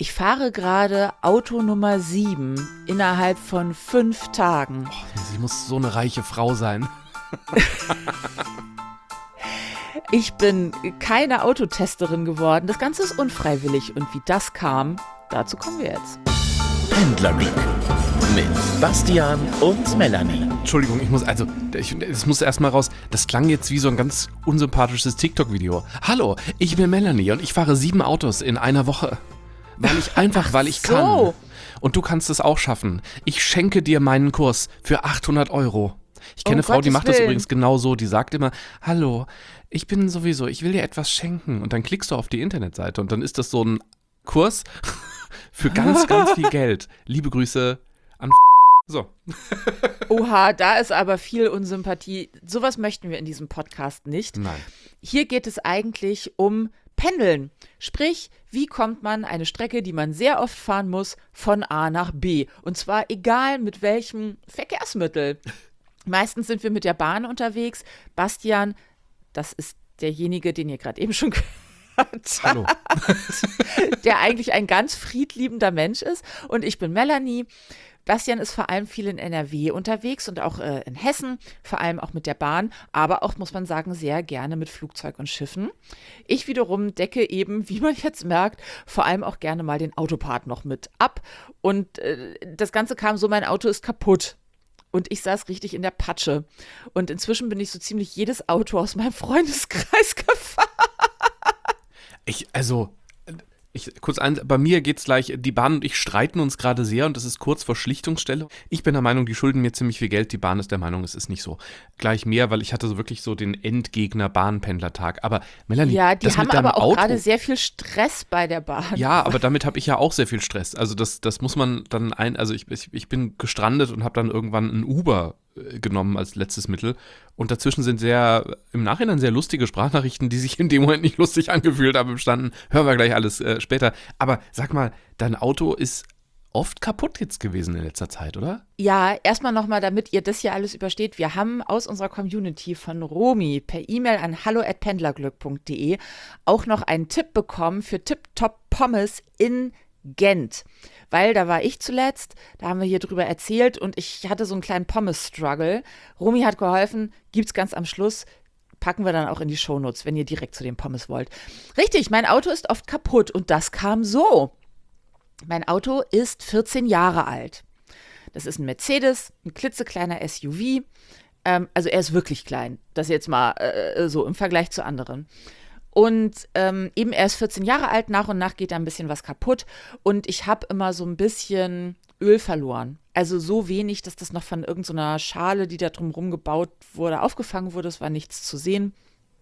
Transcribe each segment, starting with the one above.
Ich fahre gerade Auto Nummer 7 innerhalb von 5 Tagen. Oh, sie muss so eine reiche Frau sein. Ich bin keine Autotesterin geworden. Das Ganze ist unfreiwillig. Und wie das kam, dazu kommen wir jetzt. Pendlerglück mit Bastian und Melanie. Entschuldigung, es muss erst mal raus. Das klang jetzt wie so ein ganz unsympathisches TikTok-Video. Hallo, ich bin Melanie und ich fahre 7 Autos in einer Woche. Weil ich kann. Und du kannst es auch schaffen. Ich schenke dir meinen Kurs für 800 €. Ich kenne eine Frau, die macht das übrigens genau so. Die sagt immer, hallo, ich will dir etwas schenken. Und dann klickst du auf die Internetseite und dann ist das so ein Kurs für ganz, ganz viel Geld. Liebe Grüße an So. Oha, da ist aber viel Unsympathie. Sowas möchten wir in diesem Podcast nicht. Nein. Hier geht es eigentlich um Pendeln. Sprich, wie kommt man eine Strecke, die man sehr oft fahren muss, von A nach B? Und zwar egal mit welchem Verkehrsmittel. Meistens sind wir mit der Bahn unterwegs. Bastian, das ist derjenige, den ihr gerade eben schon gehört habt. Hallo. Der eigentlich ein ganz friedliebender Mensch ist. Und ich bin Melanie. Bastian ist vor allem viel in NRW unterwegs und auch in Hessen, vor allem auch mit der Bahn, aber auch, muss man sagen, sehr gerne mit Flugzeug und Schiffen. Ich wiederum decke eben, wie man jetzt merkt, vor allem auch gerne mal den Autopart noch mit ab. Und das Ganze kam so, mein Auto ist kaputt. Und ich saß richtig in der Patsche. Und inzwischen bin ich so ziemlich jedes Auto aus meinem Freundeskreis gefahren. Bei mir geht's gleich, die Bahn und ich streiten uns gerade sehr und das ist kurz vor Schlichtungsstelle. Ich bin der Meinung, die schulden mir ziemlich viel Geld, die Bahn ist der Meinung, es ist nicht so. Gleich mehr, weil ich hatte so wirklich so den Endgegner Bahnpendlertag. Aber Melanie, ja, die das haben mit deinem aber auch Auto, gerade sehr viel Stress bei der Bahn. ja, aber damit habe ich ja auch sehr viel Stress. Also das muss man dann ich bin gestrandet und habe dann irgendwann ein Uber genommen als letztes Mittel. Und dazwischen sind im Nachhinein sehr lustige Sprachnachrichten, die sich in dem Moment nicht lustig angefühlt haben, bestanden. Hören wir gleich alles später. Aber sag mal, dein Auto ist oft kaputt jetzt gewesen in letzter Zeit, oder? Ja, erstmal nochmal, damit ihr das hier alles übersteht. Wir haben aus unserer Community von Romy per E-Mail an hallo@pendlerglück.de auch noch einen Tipp bekommen für Tip-Top Pommes in Gent. Weil da war ich zuletzt, da haben wir hier drüber erzählt und ich hatte so einen kleinen Pommes-Struggle. Romy hat geholfen, gibt's ganz am Schluss, packen wir dann auch in die Shownotes, wenn ihr direkt zu den Pommes wollt. Richtig, mein Auto ist oft kaputt und das kam so. Mein Auto ist 14 Jahre alt. Das ist ein Mercedes, ein klitzekleiner SUV. Also er ist wirklich klein, das jetzt mal so im Vergleich zu anderen. Und eben er ist 14 Jahre alt, nach und nach geht da ein bisschen was kaputt und ich habe immer so ein bisschen Öl verloren. Also so wenig, dass das noch von irgendeiner Schale, die da drumherum gebaut wurde, aufgefangen wurde. Es war nichts zu sehen.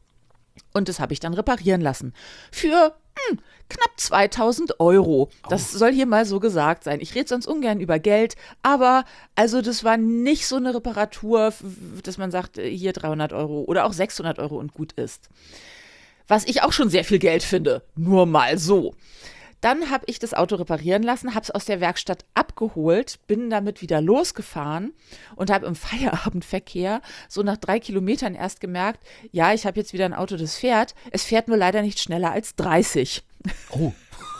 Und das habe ich dann reparieren lassen. Für knapp 2.000 €. Das soll hier mal so gesagt sein. Ich rede sonst ungern über Geld, aber also das war nicht so eine Reparatur, dass man sagt, hier 300 € oder auch 600 € und gut ist. Was ich auch schon sehr viel Geld finde, nur mal so. Dann habe ich das Auto reparieren lassen, habe es aus der Werkstatt abgeholt, bin damit wieder losgefahren und habe im Feierabendverkehr so nach 3 Kilometern erst gemerkt, ja, ich habe jetzt wieder ein Auto, das fährt. Es fährt nur leider nicht schneller als 30. Oh.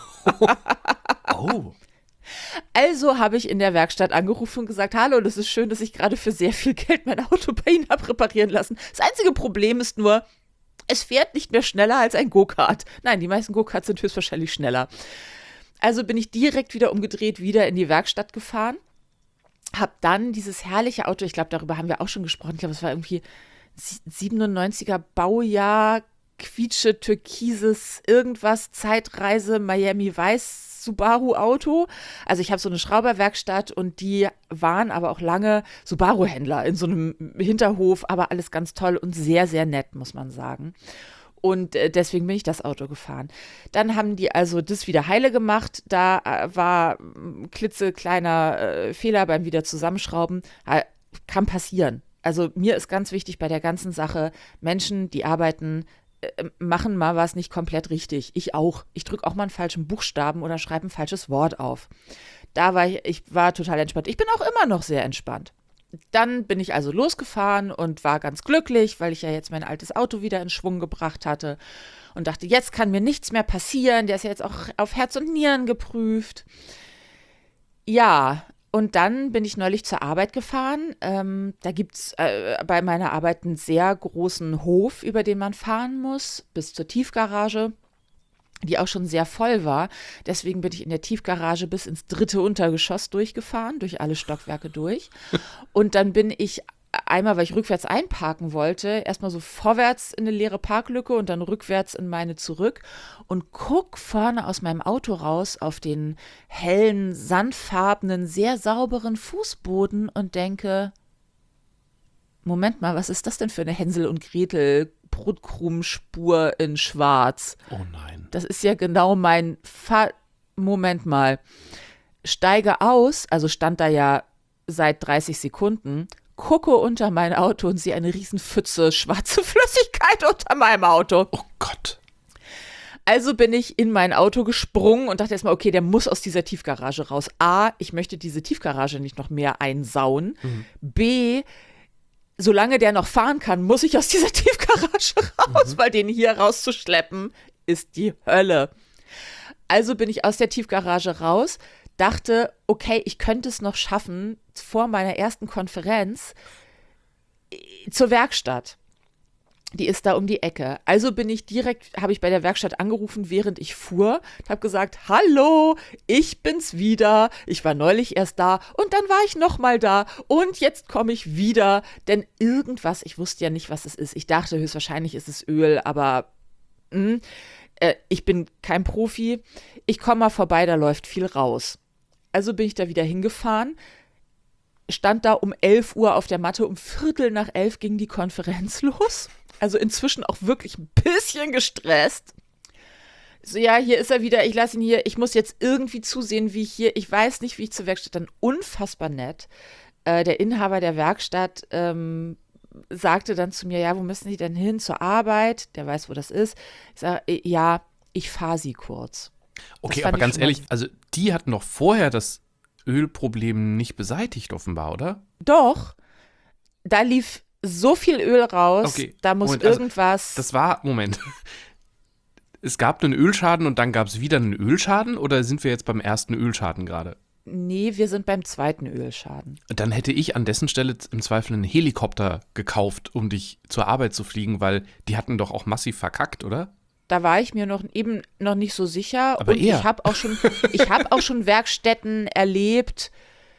Oh. Also habe ich in der Werkstatt angerufen und gesagt, hallo, das ist schön, dass ich gerade für sehr viel Geld mein Auto bei Ihnen habe reparieren lassen. Das einzige Problem ist nur, es fährt nicht mehr schneller als ein Go-Kart. Nein, die meisten Go-Karts sind höchstwahrscheinlich schneller. Also bin ich direkt wieder umgedreht, wieder in die Werkstatt gefahren. Hab dann dieses herrliche Auto, ich glaube, darüber haben wir auch schon gesprochen, ich glaube, es war irgendwie 97er Baujahr, quietsche, türkises, irgendwas, Zeitreise, Miami Weiß, Subaru-Auto. Also ich habe so eine Schrauberwerkstatt und die waren aber auch lange Subaru-Händler in so einem Hinterhof, aber alles ganz toll und sehr, sehr nett, muss man sagen. Und deswegen bin ich das Auto gefahren. Dann haben die also das wieder heile gemacht. Da war ein klitzekleiner Fehler beim wieder zusammenschrauben. Kann passieren. Also mir ist ganz wichtig bei der ganzen Sache, Menschen, die arbeiten, machen mal was nicht komplett richtig. Ich auch. Ich drücke auch mal einen falschen Buchstaben oder schreibe ein falsches Wort auf. Ich war total entspannt. Ich bin auch immer noch sehr entspannt. Dann bin ich also losgefahren und war ganz glücklich, weil ich ja jetzt mein altes Auto wieder in Schwung gebracht hatte und dachte, jetzt kann mir nichts mehr passieren. Der ist ja jetzt auch auf Herz und Nieren geprüft. Ja, und dann bin ich neulich zur Arbeit gefahren. Da gibt es bei meiner Arbeit einen sehr großen Hof, über den man fahren muss, bis zur Tiefgarage, die auch schon sehr voll war. Deswegen bin ich in der Tiefgarage bis ins 3. Untergeschoss durchgefahren, durch alle Stockwerke durch. Und dann bin ich einmal, weil ich rückwärts einparken wollte, erstmal so vorwärts in eine leere Parklücke und dann rückwärts in meine zurück und guck vorne aus meinem Auto raus auf den hellen, sandfarbenen, sehr sauberen Fußboden und denke, Moment mal, was ist das denn für eine Hänsel und Gretel Brotkrumenspur in Schwarz? Oh nein. Das ist ja genau mein Moment mal. Steige aus, also stand da ja seit 30 Sekunden, gucke unter mein Auto und sehe eine riesen Pfütze schwarze Flüssigkeit unter meinem Auto. Oh Gott. Also bin ich in mein Auto gesprungen und dachte erstmal, okay, der muss aus dieser Tiefgarage raus. A, ich möchte diese Tiefgarage nicht noch mehr einsauen. B, solange der noch fahren kann, muss ich aus dieser Tiefgarage raus, weil den hier rauszuschleppen ist die Hölle. Also bin ich aus der Tiefgarage raus, dachte, okay, ich könnte es noch schaffen, vor meiner ersten Konferenz zur Werkstatt. Die ist da um die Ecke. Also habe ich bei der Werkstatt angerufen, während ich fuhr, habe gesagt, hallo, ich bin's wieder. Ich war neulich erst da und dann war ich nochmal da und jetzt komme ich wieder. Denn irgendwas, ich wusste ja nicht, was es ist. Ich dachte, höchstwahrscheinlich ist es Öl, aber ich bin kein Profi. Ich komme mal vorbei, da läuft viel raus. Also bin ich da wieder hingefahren, stand da um 11 Uhr auf der Matte, um 11:15 ging die Konferenz los. Also inzwischen auch wirklich ein bisschen gestresst. So, ja, hier ist er wieder, ich lasse ihn hier, ich muss jetzt irgendwie zusehen, ich weiß nicht, wie ich zur Werkstatt, dann unfassbar nett. Der Inhaber der Werkstatt sagte dann zu mir, ja, wo müssen Sie denn hin, zur Arbeit? Der weiß, wo das ist. Ich sage, ja, ich fahre Sie kurz. Okay, aber ganz ehrlich, also die hatten noch vorher das Ölproblem nicht beseitigt offenbar, oder? Doch, da lief so viel Öl raus, okay. Da muss Moment, irgendwas… Moment. Es gab einen Ölschaden und dann gab es wieder einen Ölschaden oder sind wir jetzt beim ersten Ölschaden gerade? Nee, wir sind beim zweiten Ölschaden. Dann hätte ich an dessen Stelle im Zweifel einen Helikopter gekauft, um dich zur Arbeit zu fliegen, weil die hatten doch auch massiv verkackt, oder? Da war ich mir noch nicht so sicher. Aber und eher. ich habe auch schon Werkstätten erlebt,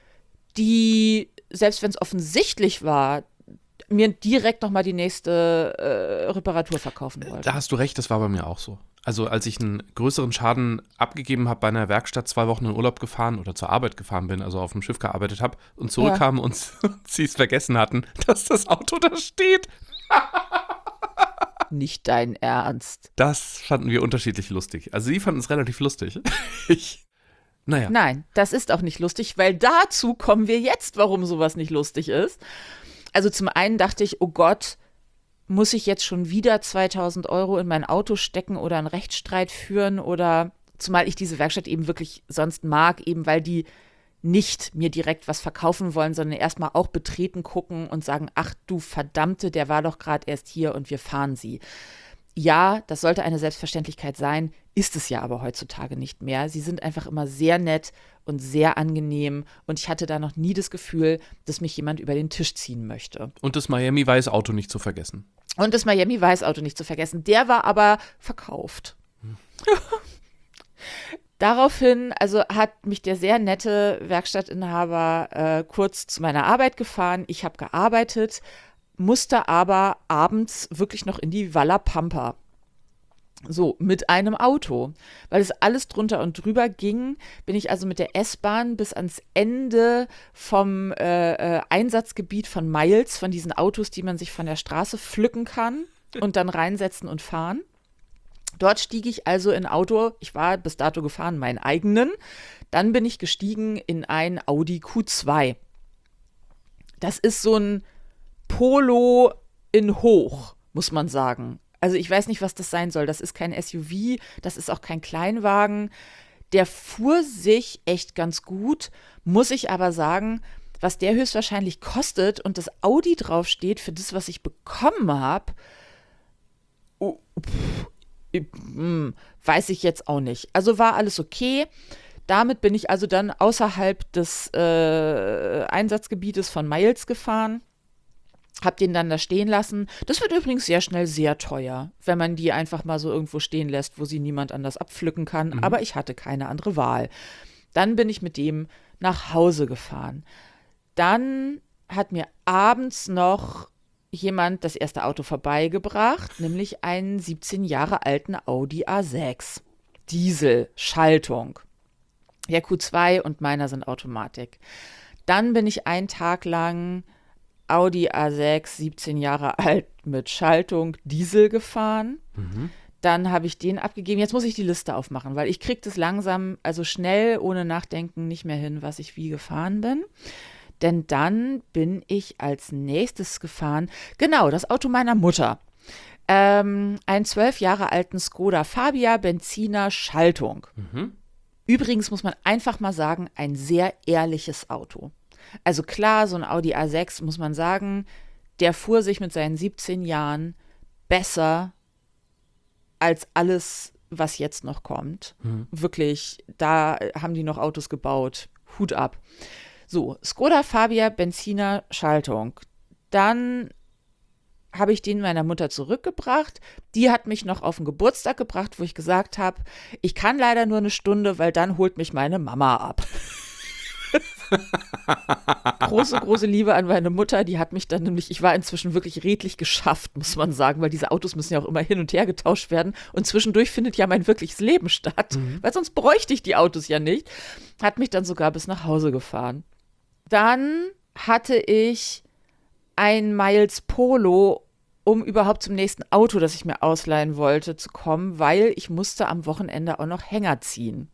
die, selbst wenn es offensichtlich war, mir direkt nochmal die nächste Reparatur verkaufen wollten. Da hast du recht, das war bei mir auch so. Also als ich einen größeren Schaden abgegeben habe bei einer Werkstatt, 2 Wochen in Urlaub gefahren oder zur Arbeit gefahren bin, also auf dem Schiff gearbeitet habe und zurückkam und sie es vergessen hatten, dass das Auto da steht. Nicht dein Ernst. Das fanden wir unterschiedlich lustig. Also sie fanden es relativ lustig. Naja. Nein, das ist auch nicht lustig, weil dazu kommen wir jetzt, warum sowas nicht lustig ist. Also zum einen dachte ich, oh Gott, muss ich jetzt schon wieder 2.000 € in mein Auto stecken oder einen Rechtsstreit führen oder, zumal ich diese Werkstatt eben wirklich sonst mag, eben weil die nicht mir direkt was verkaufen wollen, sondern erstmal auch betreten gucken und sagen, ach du Verdammte, der war doch gerade erst hier und wir fahren sie. Ja, das sollte eine Selbstverständlichkeit sein, ist es ja aber heutzutage nicht mehr. Sie sind einfach immer sehr nett und sehr angenehm und ich hatte da noch nie das Gefühl, dass mich jemand über den Tisch ziehen möchte. Und das Miami-Weiß-Auto nicht zu vergessen. Und das Miami-Weiß-Auto nicht zu vergessen. Der war aber verkauft. Daraufhin, also hat mich der sehr nette Werkstattinhaber kurz zu meiner Arbeit gefahren. Ich habe gearbeitet, musste aber abends wirklich noch in die Valla Pampa. So, mit einem Auto. Weil es alles drunter und drüber ging, bin ich also mit der S-Bahn bis ans Ende vom Einsatzgebiet von Miles, von diesen Autos, die man sich von der Straße pflücken kann und dann reinsetzen und fahren. Dort stieg ich also in Auto, ich war bis dato gefahren, meinen eigenen. Dann bin ich gestiegen in ein Audi Q2. Das ist so ein Polo in hoch, muss man sagen. Also ich weiß nicht, was das sein soll. Das ist kein SUV, das ist auch kein Kleinwagen. Der fuhr sich echt ganz gut, muss ich aber sagen, was der höchstwahrscheinlich kostet und das Audi draufsteht für das, was ich bekommen habe, weiß ich jetzt auch nicht. Also war alles okay. Damit bin ich also dann außerhalb des Einsatzgebietes von Miles gefahren. Hab den dann da stehen lassen. Das wird übrigens sehr schnell sehr teuer, wenn man die einfach mal so irgendwo stehen lässt, wo sie niemand anders abpflücken kann. Aber ich hatte keine andere Wahl. Dann bin ich mit dem nach Hause gefahren. Dann hat mir abends noch jemand das erste Auto vorbeigebracht, nämlich einen 17 Jahre alten Audi A6. Diesel, Schaltung. Der Q2 und meiner sind Automatik. Dann bin ich einen Tag lang Audi A6, 17 Jahre alt mit Schaltung, Diesel gefahren. Dann habe ich den abgegeben. Jetzt muss ich die Liste aufmachen, weil ich kriege das langsam, also schnell, ohne Nachdenken, nicht mehr hin, was ich wie gefahren bin. Denn dann bin ich als nächstes gefahren, genau, das Auto meiner Mutter. Einen 12 Jahre alten Skoda Fabia, Benziner, Schaltung. Übrigens muss man einfach mal sagen, ein sehr ehrliches Auto. Also klar, so ein Audi A6, muss man sagen, der fuhr sich mit seinen 17 Jahren besser als alles, was jetzt noch kommt. Wirklich, da haben die noch Autos gebaut. Hut ab. So, Skoda Fabia, Benziner, Schaltung. Dann habe ich den meiner Mutter zurückgebracht. Die hat mich noch auf den Geburtstag gebracht, wo ich gesagt habe, ich kann leider nur eine Stunde, weil dann holt mich meine Mama ab. Große Liebe an meine Mutter, die hat mich dann nämlich, ich war inzwischen wirklich redlich geschafft, muss man sagen, weil diese Autos müssen ja auch immer hin und her getauscht werden und zwischendurch findet ja mein wirkliches Leben statt, weil sonst bräuchte ich die Autos ja nicht. Hat mich dann sogar bis nach Hause gefahren. Dann hatte ich ein Miles Polo, um überhaupt zum nächsten Auto, das ich mir ausleihen wollte, zu kommen, weil ich musste am Wochenende auch noch Hänger ziehen.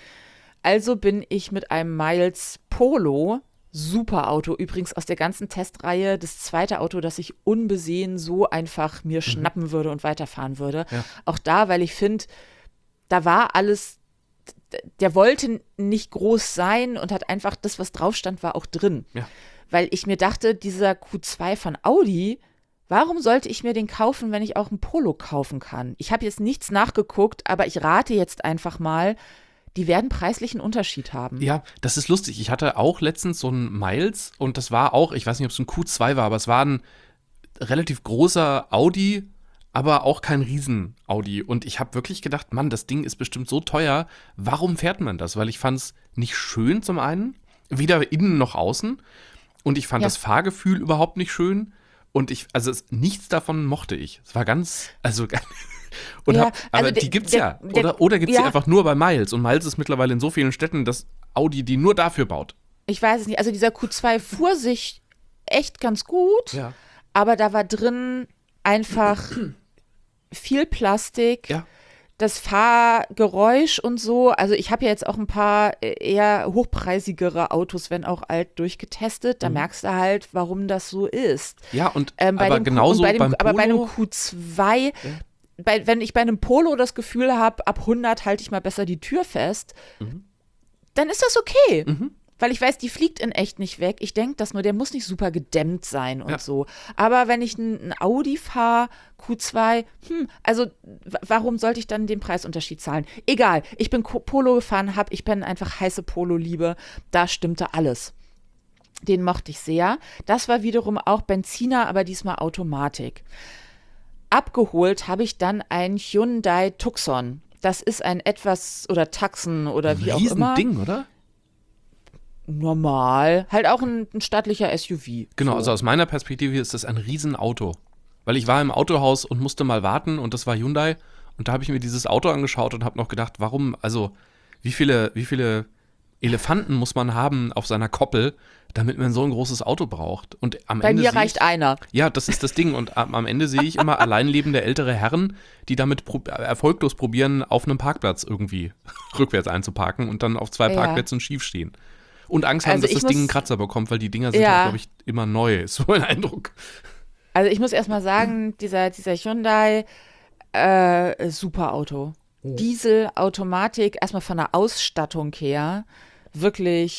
Also bin ich mit einem Miles Polo, super Auto, übrigens aus der ganzen Testreihe, das zweite Auto, das ich unbesehen so einfach mir schnappen würde und weiterfahren würde. Ja. Auch da, weil ich finde, da war alles, der wollte nicht groß sein und hat einfach das, was drauf stand, war auch drin. Ja. Weil ich mir dachte, dieser Q2 von Audi, warum sollte ich mir den kaufen, wenn ich auch ein Polo kaufen kann? Ich habe jetzt nichts nachgeguckt, aber ich rate jetzt einfach mal, die werden preislichen Unterschied haben. Ja, das ist lustig. Ich hatte auch letztens so einen Miles und das war auch, ich weiß nicht, ob es ein Q2 war, aber es war ein relativ großer Audi, aber auch kein Riesen-Audi. Und ich habe wirklich gedacht, Mann, das Ding ist bestimmt so teuer. Warum fährt man das? Weil ich fand es nicht schön zum einen, weder innen noch außen. Und ich fand das Fahrgefühl überhaupt nicht schön. Und nichts davon mochte ich. Es war ganz, und ja, aber die gibt's ja. Oder gibt's die einfach nur bei Miles? Und Miles ist mittlerweile in so vielen Städten, dass Audi die nur dafür baut. Ich weiß es nicht. Also dieser Q2 fuhr sich echt ganz gut, aber da war drin einfach viel Plastik. Ja. Das Fahrgeräusch und so, also ich habe ja jetzt auch ein paar eher hochpreisigere Autos, wenn auch alt, durchgetestet. Da merkst du halt, warum das so ist. Ja, und aber genauso beim Polo. Aber bei einem Q2, wenn ich bei einem Polo das Gefühl habe, ab 100 halte ich mal besser die Tür fest, dann ist das okay. Weil ich weiß, die fliegt in echt nicht weg. Ich denke das nur, der muss nicht super gedämmt sein und so. Aber wenn ich einen Audi fahre, Q2, warum sollte ich dann den Preisunterschied zahlen? Egal, ich bin Polo gefahren, ich bin einfach heiße Polo-Liebe. Da stimmte alles. Den mochte ich sehr. Das war wiederum auch Benziner, aber diesmal Automatik. Abgeholt habe ich dann ein Hyundai Tucson. Das ist ein oder Tucson oder wie auch immer. Riesending, oder? Normal. Halt auch ein stattlicher SUV. Genau, also aus meiner Perspektive ist das ein Riesenauto. Weil ich war im Autohaus und musste mal warten und das war Hyundai. Und da habe ich mir dieses Auto angeschaut und habe noch gedacht, warum, also wie viele Elefanten muss man haben auf seiner Koppel, damit man so ein großes Auto braucht. Und am Bei Ende mir reicht einer. Ja, das ist das Ding. Und am Ende sehe ich immer alleinlebende ältere Herren, die damit erfolglos probieren, auf einem Parkplatz irgendwie rückwärts einzuparken und dann auf 2 Parkplätzen schief stehen. Und Angst haben, dass das Ding einen Kratzer bekommt, weil die Dinger sind, glaube ich, immer neu. Ist so ein Eindruck. Also ich muss erstmal sagen, dieser Hyundai, super Auto. Diesel, Automatik, erstmal von der Ausstattung her, wirklich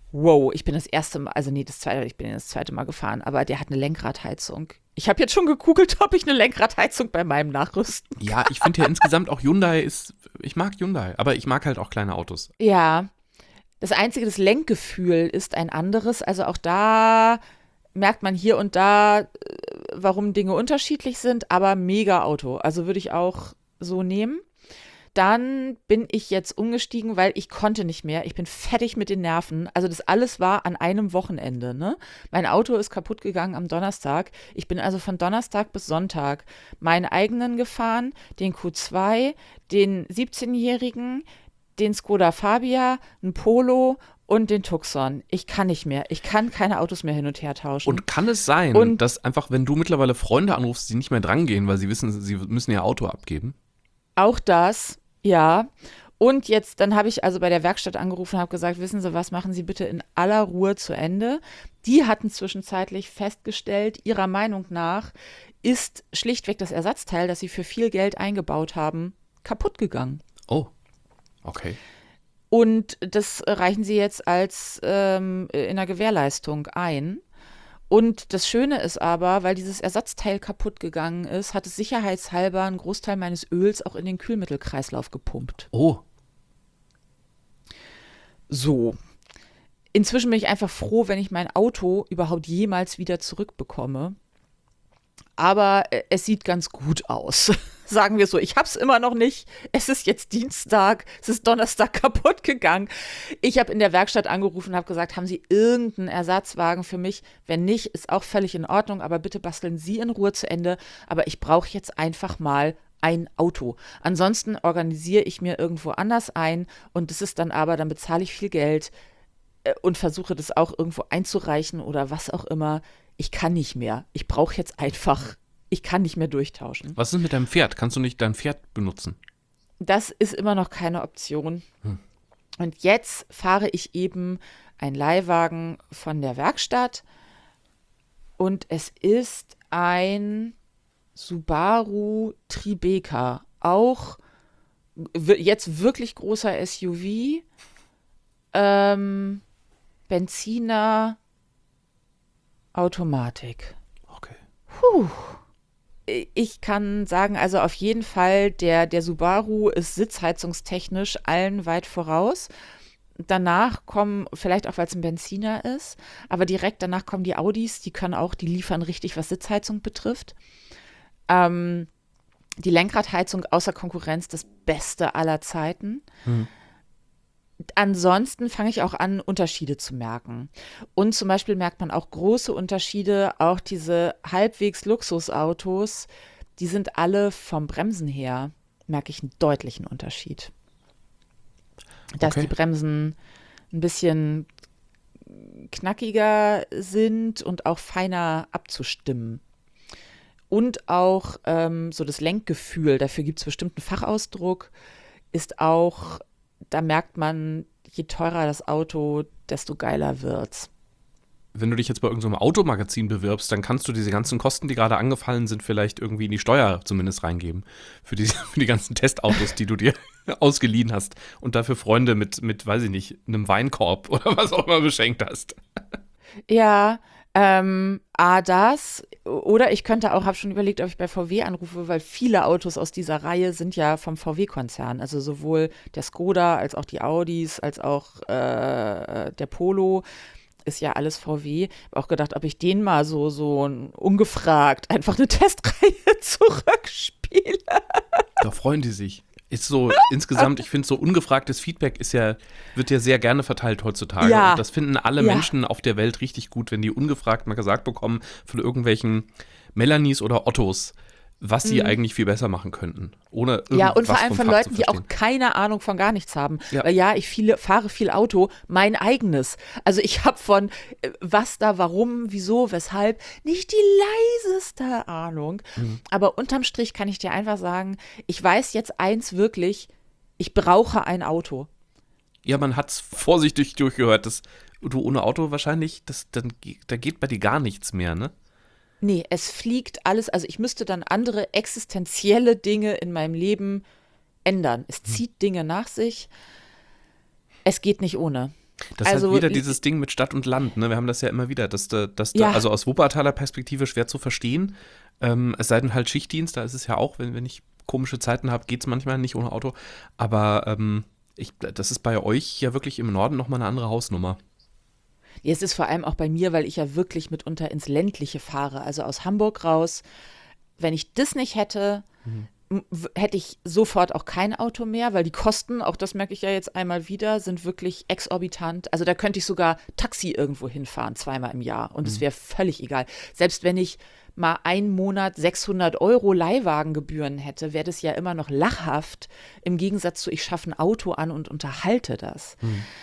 wow, ich bin das zweite Mal gefahren, aber der hat eine Lenkradheizung. Ich habe jetzt schon gegoogelt, ob ich eine Lenkradheizung bei meinem Nachrüsten kann. Ja, ich finde ja insgesamt auch ich mag Hyundai, aber ich mag halt auch kleine Autos. Ja, das Lenkgefühl ist ein anderes. Also auch da merkt man hier und da, warum Dinge unterschiedlich sind, aber mega Auto. Also würde ich auch so nehmen. Dann bin ich jetzt umgestiegen, weil ich konnte nicht mehr. Ich bin fertig mit den Nerven. Also das alles war an einem Wochenende. Ne? Mein Auto ist kaputt gegangen am Donnerstag. Ich bin also von Donnerstag bis Sonntag meinen eigenen gefahren, den Q2, den 17-Jährigen, den Skoda Fabia, einen Polo und den Tucson. Ich kann nicht mehr. Ich kann keine Autos mehr hin und her tauschen. Und kann es sein, dass einfach, wenn du mittlerweile Freunde anrufst, die nicht mehr drangehen, weil sie wissen, sie müssen ihr Auto abgeben? Auch das, ja. Und jetzt, dann habe ich also bei der Werkstatt angerufen und habe gesagt, wissen Sie was, machen Sie bitte in aller Ruhe zu Ende. Die hatten zwischenzeitlich festgestellt, ihrer Meinung nach ist schlichtweg das Ersatzteil, das sie für viel Geld eingebaut haben, kaputt gegangen. Oh, okay. Und das reichen sie jetzt als in der Gewährleistung ein. Und das Schöne ist aber, weil dieses Ersatzteil kaputt gegangen ist, hat es sicherheitshalber einen Großteil meines Öls auch in den Kühlmittelkreislauf gepumpt. Oh. So. Inzwischen bin ich einfach froh, wenn ich mein Auto überhaupt jemals wieder zurückbekomme. Aber es sieht ganz gut aus. Sagen wir so, ich habe es immer noch nicht. Es ist jetzt Dienstag, es ist Donnerstag kaputt gegangen. Ich habe in der Werkstatt angerufen und habe gesagt, haben Sie irgendeinen Ersatzwagen für mich? Wenn nicht, ist auch völlig in Ordnung, aber bitte basteln Sie in Ruhe zu Ende. Aber ich brauche jetzt einfach mal ein Auto. Ansonsten organisiere ich mir irgendwo anders ein und das ist dann bezahle ich viel Geld und versuche das auch irgendwo einzureichen oder was auch immer. Ich kann nicht mehr. Ich brauche jetzt einfach, ich kann nicht mehr durchtauschen. Was ist mit deinem Pferd? Kannst du nicht dein Pferd benutzen? Das ist immer noch keine Option. Und jetzt fahre ich eben einen Leihwagen von der Werkstatt und es ist ein Subaru Tribeca. Auch jetzt wirklich großer SUV, Benziner, Automatik. Okay. Ich kann sagen, also auf jeden Fall, der Subaru ist sitzheizungstechnisch allen weit voraus. Danach kommen, vielleicht auch, weil es ein Benziner ist, aber direkt danach kommen die Audis, die liefern richtig, was Sitzheizung betrifft. Die Lenkradheizung außer Konkurrenz, das Beste aller Zeiten. Ansonsten fange ich auch an, Unterschiede zu merken. Und zum Beispiel merkt man auch große Unterschiede, auch diese halbwegs Luxusautos, die sind alle vom Bremsen her, merke ich einen deutlichen Unterschied. Dass die Bremsen ein bisschen knackiger sind und auch feiner abzustimmen. Und auch so das Lenkgefühl, dafür gibt es bestimmt einen Fachausdruck, ist auch, da merkt man, je teurer das Auto, desto geiler wird's. Wenn du dich jetzt bei irgendeinem Automagazin bewirbst, dann kannst du diese ganzen Kosten, die gerade angefallen sind, vielleicht irgendwie in die Steuer zumindest reingeben. Für die ganzen Testautos, die du dir ausgeliehen hast und dafür Freunde mit, weiß ich nicht, einem Weinkorb oder was auch immer beschenkt hast. Ja, das. Oder ich könnte auch, habe schon überlegt, ob ich bei VW anrufe, weil viele Autos aus dieser Reihe sind ja vom VW-Konzern. Also sowohl der Skoda als auch die Audis, als auch der Polo ist ja alles VW. Habe auch gedacht, ob ich denen mal so ungefragt einfach eine Testreihe zurückspiele. Da freuen die sich. Ist so insgesamt, ich finde, so ungefragtes Feedback wird ja sehr gerne verteilt heutzutage. Ja. Und das finden alle Menschen auf der Welt richtig gut, wenn die ungefragt mal gesagt bekommen von irgendwelchen Melanies oder Ottos, was sie eigentlich viel besser machen könnten. Ohne Ja, und vor irgendwas allem vom von Fach Leuten, zu die auch verstehen. keine Ahnung von gar nichts haben. Ja. Weil ich fahre viel Auto, mein eigenes. Also ich habe von was da, warum, wieso, weshalb, nicht die leiseste Ahnung. Aber unterm Strich kann ich dir einfach sagen, ich weiß jetzt eins wirklich, ich brauche ein Auto. Ja, man hat es vorsichtig durchgehört, dass du ohne Auto wahrscheinlich, da geht bei dir gar nichts mehr, ne? Nee, es fliegt alles, also ich müsste dann andere existenzielle Dinge in meinem Leben ändern. Es zieht Dinge nach sich. Es geht nicht ohne. Das ist halt wieder dieses Ding mit Stadt und Land, ne? Wir haben das ja immer wieder, also aus Wuppertaler Perspektive schwer zu verstehen. Es sei denn halt Schichtdienst, da ist es ja auch, wenn ich komische Zeiten habe, geht es manchmal nicht ohne Auto. Aber das ist bei euch ja wirklich im Norden nochmal eine andere Hausnummer. Es ist vor allem auch bei mir, weil ich ja wirklich mitunter ins Ländliche fahre, also aus Hamburg raus. Wenn ich das nicht hätte, hätte ich sofort auch kein Auto mehr, weil die Kosten, auch das merke ich ja jetzt einmal wieder, sind wirklich exorbitant. Also da könnte ich sogar Taxi irgendwo hinfahren, 2-mal im Jahr und es wäre völlig egal. Selbst wenn ich mal einen Monat 600 € Leihwagengebühren hätte, wäre das ja immer noch lachhaft, im Gegensatz zu ich schaffe ein Auto an und unterhalte das.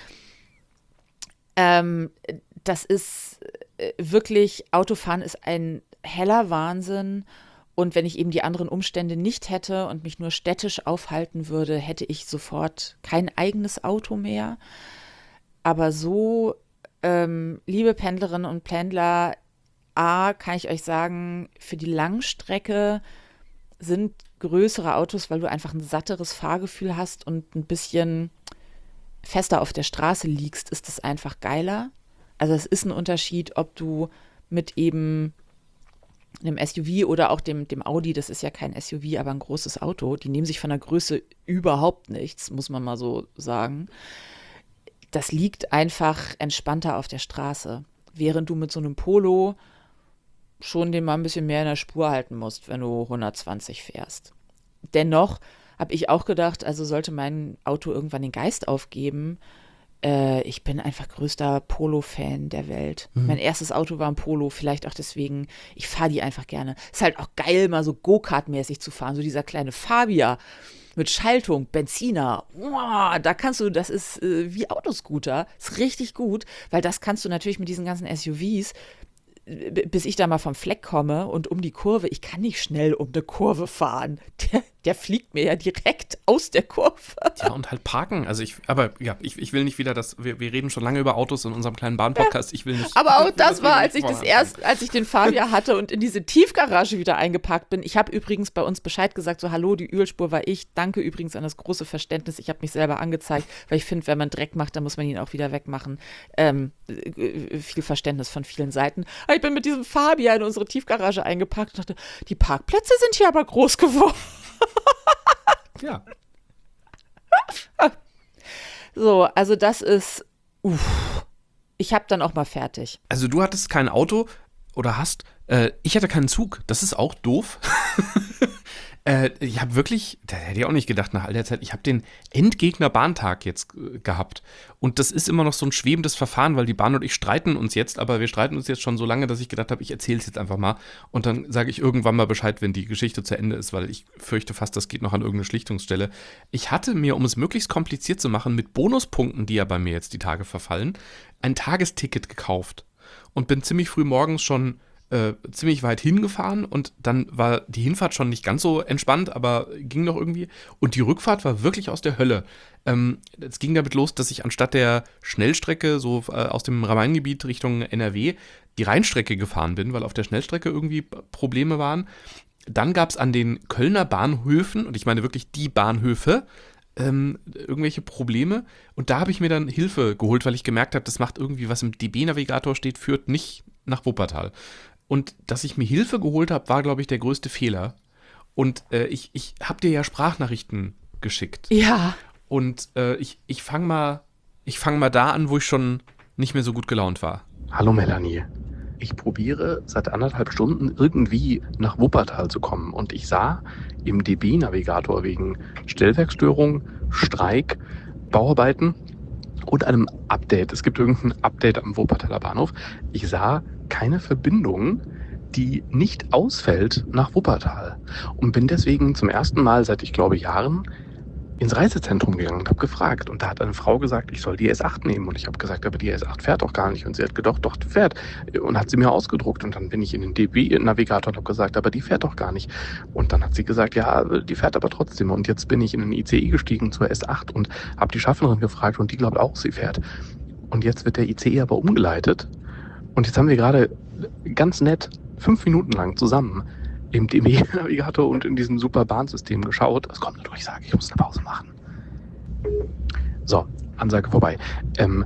Das ist wirklich, Autofahren ist ein heller Wahnsinn. Und wenn ich eben die anderen Umstände nicht hätte und mich nur städtisch aufhalten würde, hätte ich sofort kein eigenes Auto mehr. Aber so, liebe Pendlerinnen und Pendler, kann ich euch sagen, für die Langstrecke sind größere Autos, weil du einfach ein satteres Fahrgefühl hast und ein bisschen fester auf der Straße liegst, ist es einfach geiler. Also es ist ein Unterschied, ob du mit eben einem SUV oder auch dem Audi, das ist ja kein SUV, aber ein großes Auto, die nehmen sich von der Größe überhaupt nichts, muss man mal so sagen. Das liegt einfach entspannter auf der Straße, während du mit so einem Polo schon den mal ein bisschen mehr in der Spur halten musst, wenn du 120 fährst. Dennoch habe ich auch gedacht, also sollte mein Auto irgendwann den Geist aufgeben, ich bin einfach größter Polo-Fan der Welt. Mein erstes Auto war ein Polo, vielleicht auch deswegen, ich fahre die einfach gerne. Ist halt auch geil, mal so Go-Kart-mäßig zu fahren, so dieser kleine Fabia mit Schaltung, Benziner, da kannst du, das ist wie Autoscooter, ist richtig gut, weil das kannst du natürlich mit diesen ganzen SUVs, bis ich da mal vom Fleck komme und um die Kurve, ich kann nicht schnell um eine Kurve fahren. Der fliegt mir ja direkt aus der Kurve. Ja, und halt parken. Also ich will nicht wieder, wir reden schon lange über Autos in unserem kleinen Bahn-Podcast. Ich will nicht. Aber auch das war, als ich den Fabia hatte und in diese Tiefgarage wieder eingeparkt bin. Ich habe übrigens bei uns Bescheid gesagt, so hallo, die Ölspur war ich. Danke übrigens an das große Verständnis. Ich habe mich selber angezeigt, weil ich finde, wenn man Dreck macht, dann muss man ihn auch wieder wegmachen. Viel Verständnis von vielen Seiten. Aber ich bin mit diesem Fabia in unsere Tiefgarage eingeparkt und dachte, die Parkplätze sind hier aber groß geworden. Ja. So, also das ist, ich habe dann auch mal fertig. Also du hattest kein Auto oder hast, ich hatte keinen Zug, das ist auch doof. Ich habe wirklich, da hätte ich auch nicht gedacht nach all der Zeit, ich habe den Endgegner-Bahntag jetzt gehabt. Und das ist immer noch so ein schwebendes Verfahren, weil die Bahn und ich streiten uns jetzt, aber wir streiten uns jetzt schon so lange, dass ich gedacht habe, ich erzähle es jetzt einfach mal. Und dann sage ich irgendwann mal Bescheid, wenn die Geschichte zu Ende ist, weil ich fürchte fast, das geht noch an irgendeine Schlichtungsstelle. Ich hatte mir, um es möglichst kompliziert zu machen, mit Bonuspunkten, die ja bei mir jetzt die Tage verfallen, ein Tagesticket gekauft. Und bin ziemlich früh morgens schon ziemlich weit hingefahren und dann war die Hinfahrt schon nicht ganz so entspannt, aber ging noch irgendwie. Und die Rückfahrt war wirklich aus der Hölle. Es ging damit los, dass ich anstatt der Schnellstrecke so aus dem Rhein-Main-Gebiet Richtung NRW die Rheinstrecke gefahren bin, weil auf der Schnellstrecke irgendwie Probleme waren. Dann gab es an den Kölner Bahnhöfen, und ich meine wirklich die Bahnhöfe, irgendwelche Probleme. Und da habe ich mir dann Hilfe geholt, weil ich gemerkt habe, das macht irgendwie, was im DB-Navigator steht, führt nicht nach Wuppertal. Und dass ich mir Hilfe geholt habe, war, glaube ich, der größte Fehler. Und ich habe dir ja Sprachnachrichten geschickt. Ja. Und ich fange mal da an, wo ich schon nicht mehr so gut gelaunt war. Hallo Melanie. Ich probiere seit 1,5 Stunden irgendwie nach Wuppertal zu kommen. Und ich sah im DB-Navigator wegen Stellwerksstörung, Streik, Bauarbeiten und einem Update. Es gibt irgendein Update am Wuppertaler Bahnhof. Ich sah keine Verbindung, die nicht ausfällt nach Wuppertal. Und bin deswegen zum ersten Mal seit, ich glaube, Jahren ins Reisezentrum gegangen und habe gefragt. Und da hat eine Frau gesagt, ich soll die S8 nehmen. Und ich habe gesagt, aber die S8 fährt doch gar nicht. Und sie hat gedacht, doch, die fährt. Und hat sie mir ausgedruckt. Und dann bin ich in den DB-Navigator und habe gesagt, aber die fährt doch gar nicht. Und dann hat sie gesagt, ja, die fährt aber trotzdem. Und jetzt bin ich in den ICE gestiegen zur S8 und habe die Schaffnerin gefragt und die glaubt auch, sie fährt. Und jetzt wird der ICE aber umgeleitet. Und jetzt haben wir gerade ganz nett 5 Minuten lang zusammen im DB-Navigator und in diesem super Bahnsystem geschaut. Es kommt eine Durchsage, ich muss eine Pause machen. So, Ansage vorbei.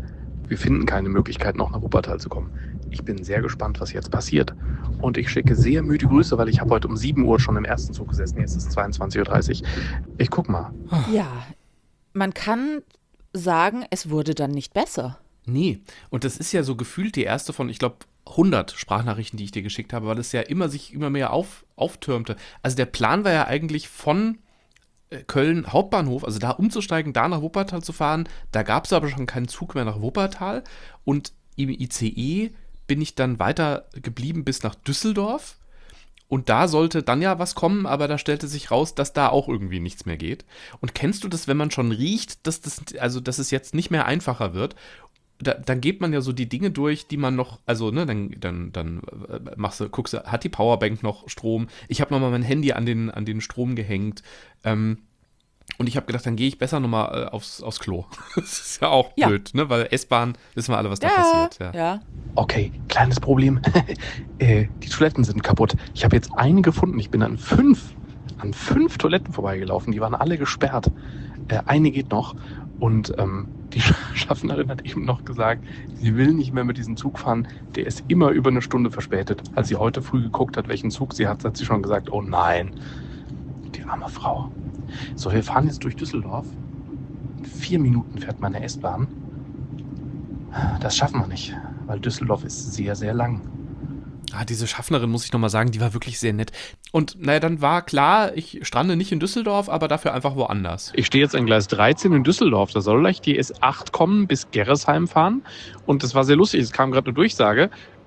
Wir finden keine Möglichkeit, noch nach Wuppertal zu kommen. Ich bin sehr gespannt, was jetzt passiert. Und ich schicke sehr müde Grüße, weil ich habe heute um 7 Uhr schon im ersten Zug gesessen. Jetzt ist es 22:30 Uhr. Ich guck mal. Ja, man kann sagen, es wurde dann nicht besser. Nee, und das ist ja so gefühlt die erste von, ich glaube, 100 Sprachnachrichten, die ich dir geschickt habe, weil es ja sich immer mehr auftürmte. Also der Plan war ja eigentlich von Köln Hauptbahnhof, also da umzusteigen, da nach Wuppertal zu fahren. Da gab es aber schon keinen Zug mehr nach Wuppertal. Und im ICE bin ich dann weiter geblieben bis nach Düsseldorf. Und da sollte dann ja was kommen, aber da stellte sich raus, dass da auch irgendwie nichts mehr geht. Und kennst du das, wenn man schon riecht, dass es jetzt nicht mehr einfacher wird? Dann geht man ja so die Dinge durch, die man noch, also ne, dann guckst du, hat die Powerbank noch Strom? Ich habe nochmal mein Handy an den Strom gehängt. Und ich habe gedacht, dann gehe ich besser nochmal aufs Klo. Das ist ja auch blöd, ne? Weil S-Bahn, wissen wir alle, was da passiert. Ja. Okay, kleines Problem. Die Toiletten sind kaputt. Ich habe jetzt eine gefunden. Ich bin an fünf Toiletten vorbeigelaufen. Die waren alle gesperrt. Eine geht noch. Und die Schaffnerin hat eben noch gesagt, sie will nicht mehr mit diesem Zug fahren. Der ist immer über eine Stunde verspätet. Als sie heute früh geguckt hat, welchen Zug sie hat sie schon gesagt, oh nein, die arme Frau. So, wir fahren jetzt durch Düsseldorf. In 4 Minuten fährt meine S-Bahn. Das schaffen wir nicht, weil Düsseldorf ist sehr, sehr lang. Diese Schaffnerin, muss ich nochmal sagen, die war wirklich sehr nett. Und naja, dann war klar, ich strande nicht in Düsseldorf, aber dafür einfach woanders. Ich stehe jetzt an Gleis 13 in Düsseldorf. Da soll gleich die S8 kommen, bis Gerresheim fahren. Und das war sehr lustig. Es kam gerade eine Durchsage.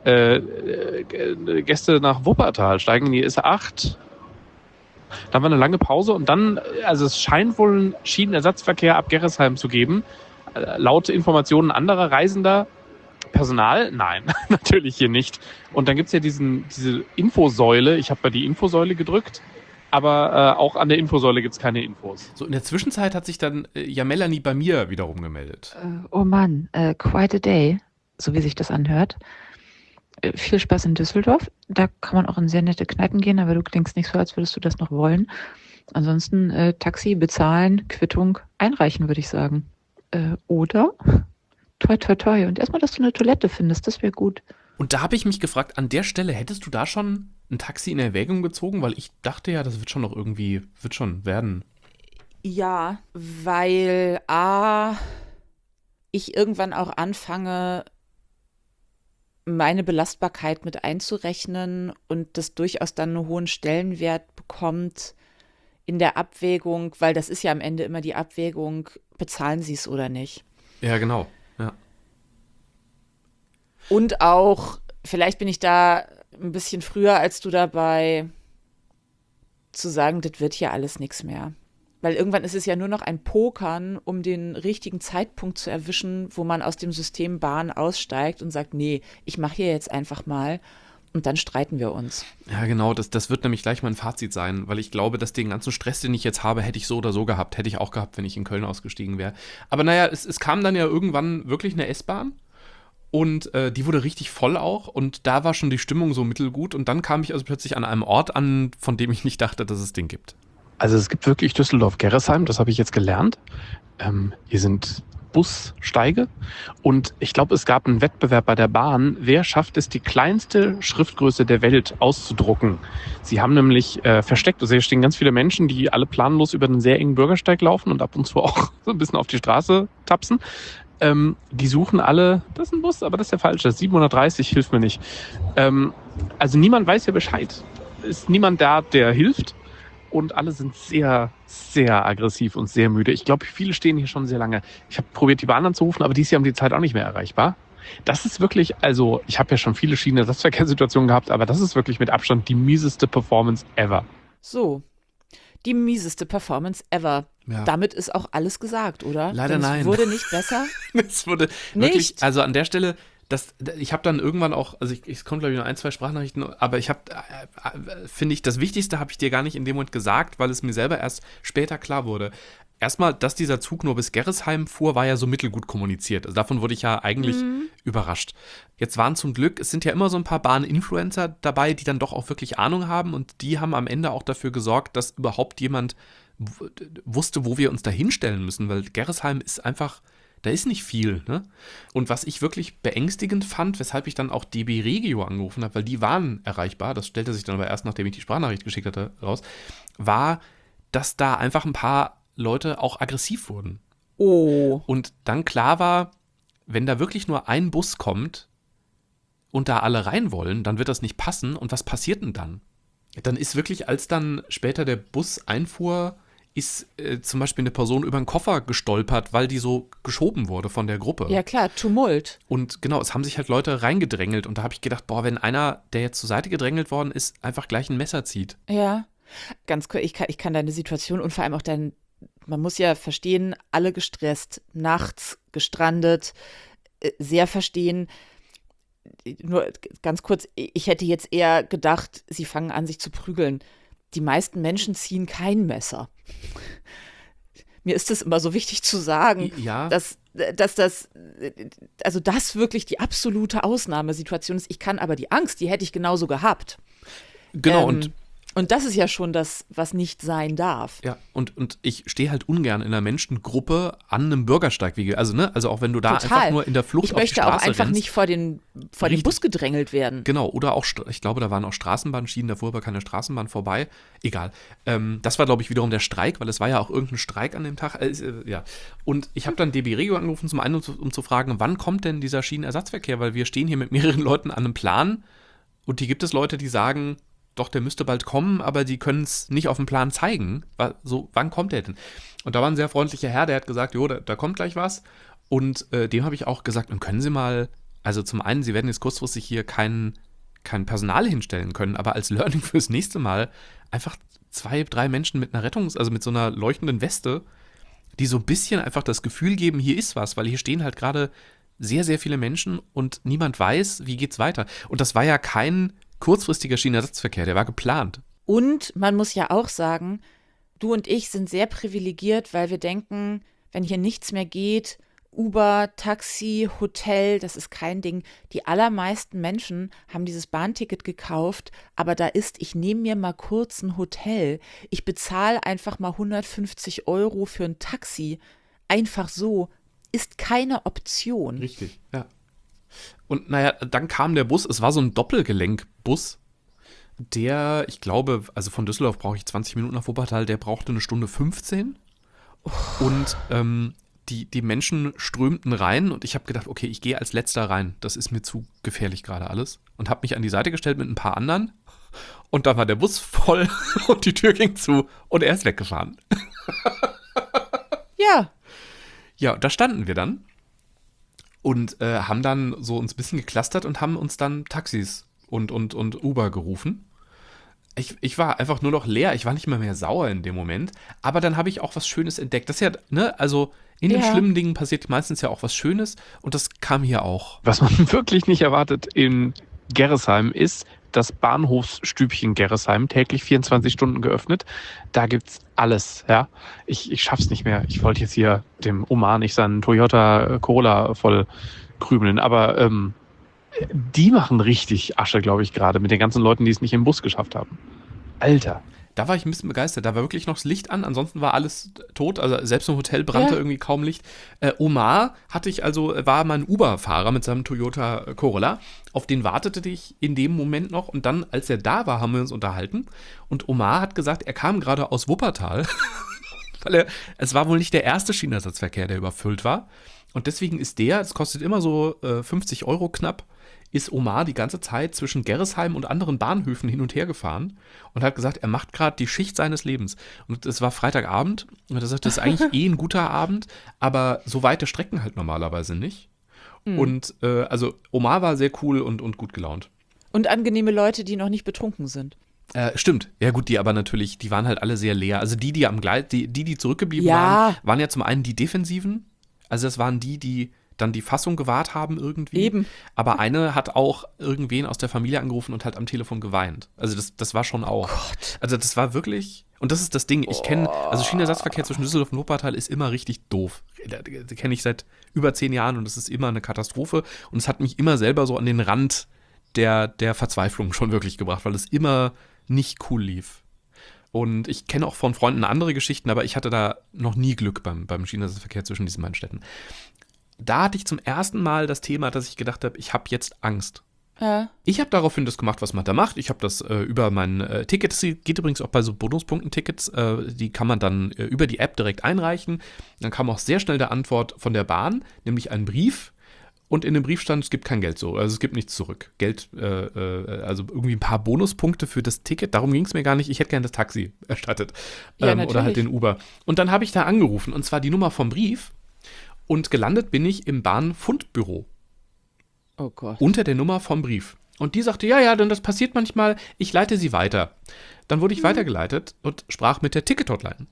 Gäste nach Wuppertal steigen in die S8. Dann war eine lange Pause und dann, also es scheint wohl einen Schienenersatzverkehr ab Gerresheim zu geben. Laut Informationen anderer Reisender. Personal? Nein, natürlich hier nicht. Und dann gibt's ja diese Infosäule. Ich habe bei die Infosäule gedrückt, aber auch an der Infosäule gibt's keine Infos. So, in der Zwischenzeit hat sich dann Melanie bei mir wiederum gemeldet. Oh Mann, quite a day, so wie sich das anhört. Viel Spaß in Düsseldorf. Da kann man auch in sehr nette Kneipen gehen, aber du klingst nicht so, als würdest du das noch wollen. Ansonsten Taxi, bezahlen, Quittung, einreichen, würde ich sagen. Oder? Toi, toi, toi. Und erstmal, dass du eine Toilette findest, das wäre gut. Und da habe ich mich gefragt, an der Stelle, hättest du da schon ein Taxi in Erwägung gezogen? Weil ich dachte ja, das wird schon werden. Ja, weil ich irgendwann auch anfange, meine Belastbarkeit mit einzurechnen und das durchaus dann einen hohen Stellenwert bekommt in der Abwägung, weil das ist ja am Ende immer die Abwägung, bezahlen sie es oder nicht. Ja, genau. Ja. Und auch, vielleicht bin ich da ein bisschen früher als du dabei, zu sagen, das wird hier alles nichts mehr. Weil irgendwann ist es ja nur noch ein Pokern, um den richtigen Zeitpunkt zu erwischen, wo man aus dem System Bahn aussteigt und sagt, nee, ich mache hier jetzt einfach mal und dann streiten wir uns. Ja, genau, das wird nämlich gleich mein Fazit sein, weil ich glaube, dass den ganzen Stress, den ich jetzt habe, hätte ich so oder so gehabt, hätte ich auch gehabt, wenn ich in Köln ausgestiegen wäre. Aber naja, es kam dann ja irgendwann wirklich eine S-Bahn und die wurde richtig voll auch und da war schon die Stimmung so mittelgut und dann kam ich also plötzlich an einem Ort an, von dem ich nicht dachte, dass es den gibt. Also es gibt wirklich Düsseldorf-Gerresheim, das habe ich jetzt gelernt. Hier sind Bussteige und ich glaube, es gab einen Wettbewerb bei der Bahn. Wer schafft es, die kleinste Schriftgröße der Welt auszudrucken? Sie haben nämlich versteckt, also hier stehen ganz viele Menschen, die alle planlos über einen sehr engen Bürgersteig laufen und ab und zu auch so ein bisschen auf die Straße tapsen. Die suchen alle, das ist ein Bus, aber das ist der falsche, 730, hilft mir nicht. Also niemand weiß ja Bescheid. Ist niemand da, der hilft. Und alle sind sehr, sehr aggressiv und sehr müde. Ich glaube, viele stehen hier schon sehr lange. Ich habe probiert, die Bahn anzurufen, aber die ist ja um die Zeit auch nicht mehr erreichbar. Das ist wirklich, also ich habe ja schon viele Schienenersatzverkehrssituationen gehabt, aber das ist wirklich mit Abstand die mieseste Performance ever. So, die mieseste Performance ever. Ja. Damit ist auch alles gesagt, oder? Leider nein. Es wurde nicht besser. Es wurde wirklich, nicht. Also an der Stelle, ich habe dann irgendwann auch, also es kommt glaube ich nur 1, 2 Sprachnachrichten, aber ich habe, finde ich, das Wichtigste habe ich dir gar nicht in dem Moment gesagt, weil es mir selber erst später klar wurde. Erstmal, dass dieser Zug nur bis Gerresheim fuhr, war ja so mittelgut kommuniziert. Also davon wurde ich ja eigentlich überrascht. Jetzt waren zum Glück, es sind ja immer so ein paar Bahn-Influencer dabei, die dann doch auch wirklich Ahnung haben und die haben am Ende auch dafür gesorgt, dass überhaupt jemand wusste, wo wir uns da hinstellen müssen, weil Gerresheim ist einfach Da ist nicht viel, ne? Und was ich wirklich beängstigend fand, weshalb ich dann auch DB Regio angerufen habe, weil die waren erreichbar, das stellte sich dann aber erst, nachdem ich die Sprachnachricht geschickt hatte, raus, war, dass da einfach ein paar Leute auch aggressiv wurden. Oh. Und dann klar war, wenn da wirklich nur ein Bus kommt und da alle rein wollen, dann wird das nicht passen. Und was passiert denn dann? Dann ist wirklich, als dann später der Bus einfuhr, ist zum Beispiel eine Person über einen Koffer gestolpert, weil die so geschoben wurde von der Gruppe. Ja klar, Tumult. Und genau, es haben sich halt Leute reingedrängelt. Und da habe ich gedacht, boah, wenn einer, der jetzt zur Seite gedrängelt worden ist, einfach gleich ein Messer zieht. Ja. Ganz kurz, ich kann deine Situation und vor allem auch man muss ja verstehen, alle gestresst, nachts gestrandet, sehr verstehen. Nur ganz kurz, ich hätte jetzt eher gedacht, sie fangen an, sich zu prügeln. Die meisten Menschen ziehen kein Messer. Mir ist es immer so wichtig zu sagen, Ja. dass das wirklich die absolute Ausnahmesituation ist. Ich kann aber die Angst, die hätte ich genauso gehabt. Genau, Und das ist ja schon das, was nicht sein darf. ja, und ich stehe halt ungern in einer Menschengruppe an einem Bürgersteig. Also auch wenn du da Total. einfach nur in der Flucht Ich auf die möchte auch Straße einfach rennst. nicht vor den Richtig. Bus gedrängelt werden. Genau, oder auch, ich glaube, da waren auch Straßenbahnschienen, da fuhr aber keine Straßenbahn vorbei. Egal. Das war, glaube ich, wiederum der Streik, weil es war ja auch irgendein Streik an dem Tag. Ja. Und ich habe dann DB Regio angerufen, zum einen, um zu fragen, wann kommt denn dieser Schienenersatzverkehr? Weil wir stehen hier mit mehreren Leuten an einem Plan und hier gibt es Leute, die sagen, doch, der müsste bald kommen, aber die können es nicht auf dem Plan zeigen. So, wann kommt der denn? Und da war ein sehr freundlicher Herr, der hat gesagt, jo, da kommt gleich was. Und dem habe ich auch gesagt, und können Sie mal, also zum einen, Sie werden jetzt kurzfristig hier kein Personal hinstellen können, aber als Learning fürs nächste Mal einfach 2, 3 Menschen mit einer also mit so einer leuchtenden Weste, die so ein bisschen einfach das Gefühl geben, hier ist was, weil hier stehen halt gerade sehr, sehr viele Menschen und niemand weiß, wie geht's weiter. Und das war ja kein kurzfristiger Schienenersatzverkehr, der war geplant. Und man muss ja auch sagen, du und ich sind sehr privilegiert, weil wir denken, wenn hier nichts mehr geht, Uber, Taxi, Hotel, das ist kein Ding. Die allermeisten Menschen haben dieses Bahnticket gekauft, aber ich nehme mir mal kurz ein Hotel. Ich bezahle einfach mal 150 € für ein Taxi. Einfach so. Ist keine Option. Richtig, ja. Und naja, dann kam der Bus, es war so ein Doppelgelenkbus, der, ich glaube, also von Düsseldorf brauche ich 20 Minuten nach Wuppertal, der brauchte 1:15 und die Menschen strömten rein und ich habe gedacht, okay, ich gehe als Letzter rein, das ist mir zu gefährlich gerade alles und habe mich an die Seite gestellt mit ein paar anderen und dann war der Bus voll und die Tür ging zu und er ist weggefahren. Ja. Ja, da standen wir dann. Und haben dann so uns ein bisschen geklustert und haben uns dann Taxis und Uber gerufen. Ich war einfach nur noch leer, ich war nicht mehr sauer in dem Moment. Aber dann habe ich auch was Schönes entdeckt. Das ist ja, ne, also in den schlimmen Dingen passiert meistens ja auch was Schönes. Und das kam hier auch. Was man wirklich nicht erwartet in Gerresheim ist das Bahnhofsstübchen Gerresheim, täglich 24 Stunden geöffnet. Da gibt's alles, ja. Ich schaff's nicht mehr. Ich wollte jetzt hier dem Omar nicht seinen Toyota Corolla voll krümeln, aber die machen richtig Asche, glaube ich, gerade mit den ganzen Leuten, die es nicht im Bus geschafft haben. Alter. Da war ich ein bisschen begeistert. Da war wirklich noch das Licht an, ansonsten war alles tot. Also selbst im Hotel brannte irgendwie kaum Licht. Omar war mein Uber-Fahrer mit seinem Toyota Corolla. Auf den wartete ich in dem Moment noch. Und dann, als er da war, haben wir uns unterhalten. Und Omar hat gesagt, er kam gerade aus Wuppertal. Weil es war wohl nicht der erste Schienenersatzverkehr, der überfüllt war. Und deswegen ist es kostet immer so 50 € knapp, ist Omar die ganze Zeit zwischen Gerresheim und anderen Bahnhöfen hin und her gefahren und hat gesagt, er macht gerade die Schicht seines Lebens. Und es war Freitagabend und er sagte, das ist eigentlich ein guter Abend, aber so weite Strecken halt normalerweise nicht. Und also Omar war sehr cool und gut gelaunt. Und angenehme Leute, die noch nicht betrunken sind. Stimmt. Ja gut, die aber natürlich, die waren halt alle sehr leer. Also die am Gleis, die zurückgeblieben waren ja zum einen die Defensiven. Also das waren die dann die Fassung gewahrt haben irgendwie. Eben. Aber eine hat auch irgendwen aus der Familie angerufen und halt am Telefon geweint. Also das war schon auch. Gott. Also das war wirklich, und das ist das Ding, ich kenne, also Schienenersatzverkehr zwischen Düsseldorf und Wuppertal ist immer richtig doof. Das kenne ich seit über 10 Jahren und das ist immer eine Katastrophe. Und es hat mich immer selber so an den Rand der Verzweiflung schon wirklich gebracht, weil es immer nicht cool lief. Und ich kenne auch von Freunden andere Geschichten, aber ich hatte da noch nie Glück beim Schienenersatzverkehr zwischen diesen beiden Städten. da hatte ich zum ersten Mal das Thema, dass ich gedacht habe, ich habe jetzt Angst. Ja. Ich habe daraufhin das gemacht, was man da macht. Ich habe das über mein Ticket, das geht übrigens auch bei so Bonuspunkten-Tickets, die kann man dann über die App direkt einreichen. Dann kam auch sehr schnell der Antwort von der Bahn, nämlich ein Brief. Und in dem Brief stand, es gibt kein Geld so, also es gibt nichts zurück. Geld, also irgendwie ein paar Bonuspunkte für das Ticket, darum ging es mir gar nicht. Ich hätte gerne das Taxi erstattet oder halt den Uber. Und dann habe ich da angerufen, und zwar die Nummer vom Brief. Und gelandet bin ich im Bahnfundbüro. Oh Gott. Unter der Nummer vom Brief. Und die sagte, ja, denn das passiert manchmal, ich leite sie weiter. Dann wurde ich weitergeleitet und sprach mit der Ticket-Hotline.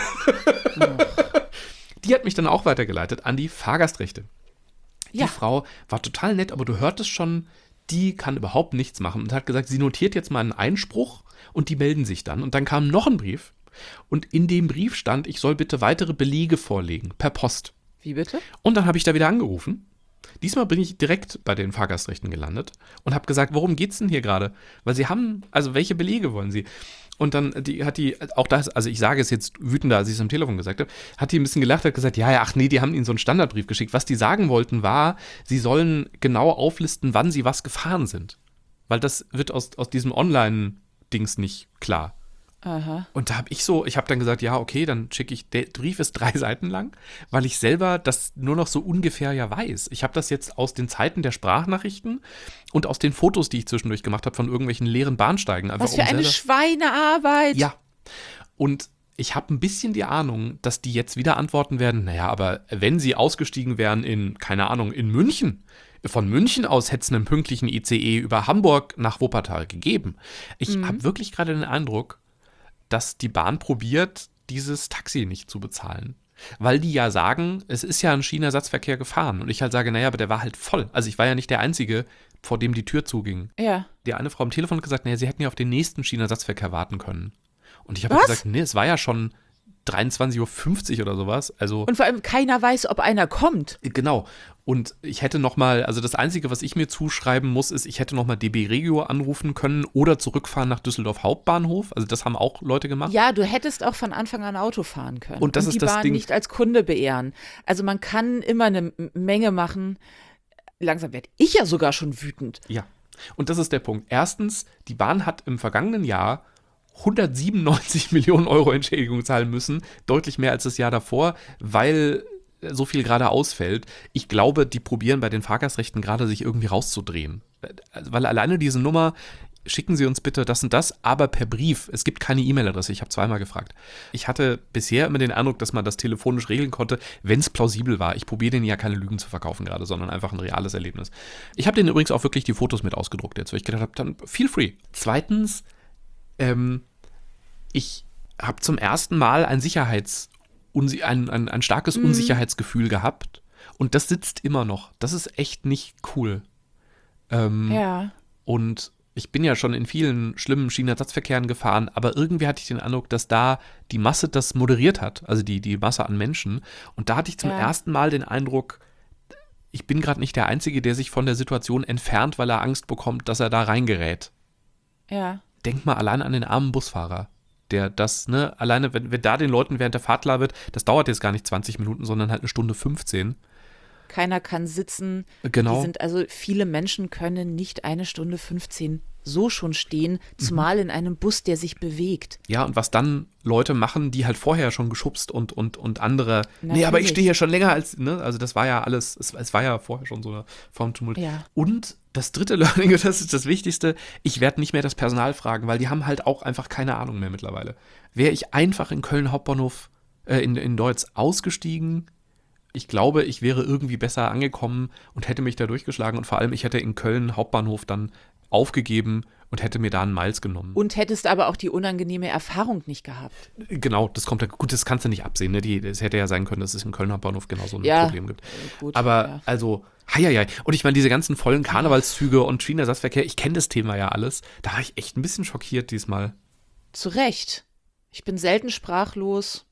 Die hat mich dann auch weitergeleitet an die Fahrgastrechte. Die Frau war total nett, aber du hörtest schon, die kann überhaupt nichts machen und hat gesagt, sie notiert jetzt mal einen Einspruch und die melden sich dann. Und dann kam noch ein Brief und in dem Brief stand, ich soll bitte weitere Belege vorlegen, per Post. Wie bitte? Und dann habe ich da wieder angerufen. Diesmal bin ich direkt bei den Fahrgastrechten gelandet und habe gesagt, worum geht's denn hier gerade? Weil sie haben, also welche Belege wollen sie? Und dann auch das, also ich sage es jetzt wütender, als ich es am Telefon gesagt habe, hat die ein bisschen gelacht, hat gesagt, ach nee, die haben ihnen so einen Standardbrief geschickt. Was die sagen wollten war, sie sollen genau auflisten, wann sie was gefahren sind. Weil das wird aus diesem Online-Dings nicht klar. Aha. Und da habe ich dann gesagt, ja, okay, dann schicke ich, der Brief ist 3 Seiten lang, weil ich selber das nur noch so ungefähr ja weiß. Ich habe das jetzt aus den Zeiten der Sprachnachrichten und aus den Fotos, die ich zwischendurch gemacht habe von irgendwelchen leeren Bahnsteigen. Einfach Was für eine Schweinearbeit. Ja. Und ich habe ein bisschen die Ahnung, dass die jetzt wieder antworten werden, naja, aber wenn sie ausgestiegen wären in, keine Ahnung, in München, von München aus hätte es einen pünktlichen ICE über Hamburg nach Wuppertal gegeben. Ich habe wirklich gerade den Eindruck, dass die Bahn probiert, dieses Taxi nicht zu bezahlen. Weil die ja sagen, es ist ja ein Schienenersatzverkehr gefahren. Und ich halt sage, naja, aber der war halt voll. Also ich war ja nicht der Einzige, vor dem die Tür zuging. Ja. Die eine Frau am Telefon hat gesagt, naja, sie hätten ja auf den nächsten Schienenersatzverkehr warten können. Und ich habe gesagt, nee, es war ja schon 23.50 Uhr oder sowas. Also, und vor allem keiner weiß, ob einer kommt. Genau. Und ich hätte nochmal, also das Einzige, was ich mir zuschreiben muss, ist, ich hätte nochmal DB Regio anrufen können oder zurückfahren nach Düsseldorf Hauptbahnhof. Also das haben auch Leute gemacht. Ja, du hättest auch von Anfang an Auto fahren können. Und das ist die das Bahn Ding. nicht als Kunde beehren. Also man kann immer eine Menge machen. Langsam werde ich ja sogar schon wütend. Ja. Und das ist der Punkt. Erstens, die Bahn hat im vergangenen Jahr 197 Millionen Euro Entschädigung zahlen müssen. Deutlich mehr als das Jahr davor, weil so viel gerade ausfällt. Ich glaube, die probieren bei den Fahrgastrechten gerade sich irgendwie rauszudrehen. Weil alleine diese Nummer, schicken Sie uns bitte das und das, aber per Brief. Es gibt keine E-Mail-Adresse, ich habe zweimal gefragt. Ich hatte bisher immer den Eindruck, dass man das telefonisch regeln konnte, wenn es plausibel war. Ich probiere denen ja keine Lügen zu verkaufen gerade, sondern einfach ein reales Erlebnis. Ich habe denen übrigens auch wirklich die Fotos mit ausgedruckt jetzt, weil ich gedacht habe, dann feel free. Zweitens, ich habe zum ersten Mal ein starkes Unsicherheitsgefühl gehabt und das sitzt immer noch. Das ist echt nicht cool. Ja. Und ich bin ja schon in vielen schlimmen Schienenersatzverkehren gefahren, aber irgendwie hatte ich den Eindruck, dass da die Masse das moderiert hat, also die Masse an Menschen. Und da hatte ich zum ersten Mal den Eindruck, ich bin gerade nicht der Einzige, der sich von der Situation entfernt, weil er Angst bekommt, dass er da reingerät. Ja. Denk mal allein an den armen Busfahrer, der das, alleine, wenn da den Leuten während der Fahrt klar wird, das dauert jetzt gar nicht 20 Minuten, sondern halt 1:15. Keiner kann sitzen. Genau. Viele Menschen können nicht 1:15 so schon stehen, zumal in einem Bus, der sich bewegt. Ja, und was dann Leute machen, die halt vorher schon geschubst und andere, Natürlich. nee, aber ich stehe hier schon länger als, also das war ja alles, es war ja vorher schon so eine Form Tumult. Ja. Und das dritte Learning, das ist das Wichtigste, ich werde nicht mehr das Personal fragen, weil die haben halt auch einfach keine Ahnung mehr mittlerweile. Wäre ich einfach in Köln Hauptbahnhof, in Deutz ausgestiegen, ich glaube, ich wäre irgendwie besser angekommen und hätte mich da durchgeschlagen und vor allem, ich hätte in Köln Hauptbahnhof dann aufgegeben und hätte mir da einen Miles genommen. Und hättest aber auch die unangenehme Erfahrung nicht gehabt. Genau, das kommt ja, gut, das kannst du nicht absehen, ne? Es hätte ja sein können, dass es im Kölner Bahnhof genauso ein Problem gibt. Gut, aber also, heieiei. Und ich meine, diese ganzen vollen Karnevalszüge und Schienenersatzverkehr, ich kenne das Thema ja alles. Da war ich echt ein bisschen schockiert diesmal. Zu Recht. Ich bin selten sprachlos.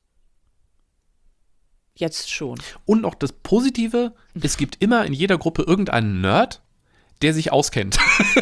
Jetzt schon. Und noch das Positive, es gibt immer in jeder Gruppe irgendeinen Nerd, der sich auskennt.